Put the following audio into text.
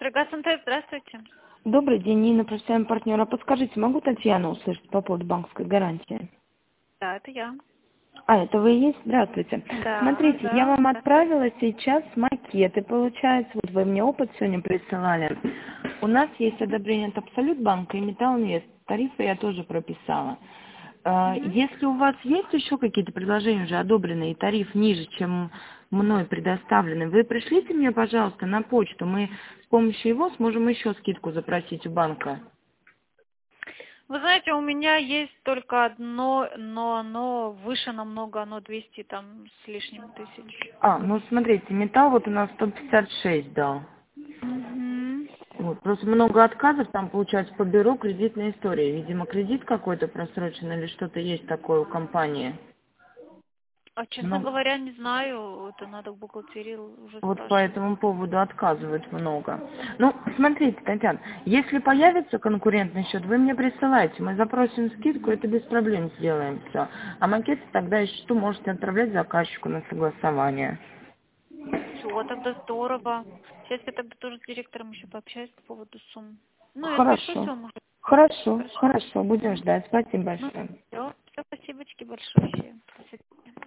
Рогатцентр, здравствуйте. Добрый день, Нина, профессиональный партнер. А подскажите, могу Татьяну услышать по поводу банковской гарантии? Да, это я. А, это вы и есть? Здравствуйте. Да, Смотрите, я да. вам Здравствуйте. отправила сейчас макеты, получается, вот вы мне опыт сегодня присылали. У нас есть одобрение от Абсолют банка и Металл Инвест. Тарифы я тоже прописала. Мгм. Если у вас есть еще какие-то предложения уже одобренные, и тариф ниже, чем мной предоставлены, вы пришлите мне, пожалуйста, на почту. Мы с помощью его сможем еще скидку запросить у банка. Вы знаете, у меня есть только одно, но оно выше намного, оно 200 там с лишним тысяч. Ну смотрите, металл вот у нас 156 дал. Угу. Вот, просто много отказов, там получается по бюро кредитная история. Видимо, кредит какой-то просрочен или что-то есть такое у компании. А честно Ну, говоря, не знаю, это надо в бухгалтерии уже вот по спрашивать. этому поводу отказывают много. Ну, смотрите, Татьяна, если появится конкурентный счет, вы мне присылайте, мы запросим скидку, это без проблем сделаем все. А макеты тогда еще что можете отправлять заказчику на согласование. Все, тогда здорово. Сейчас я тогда тоже с директором еще пообщаюсь по поводу сумм. Ну, я отпишусь Хорошо. вам уже. Хорошо, Хорошо? хорошо, будем ждать. Спасибо Ну, большое. все, спасибо большое.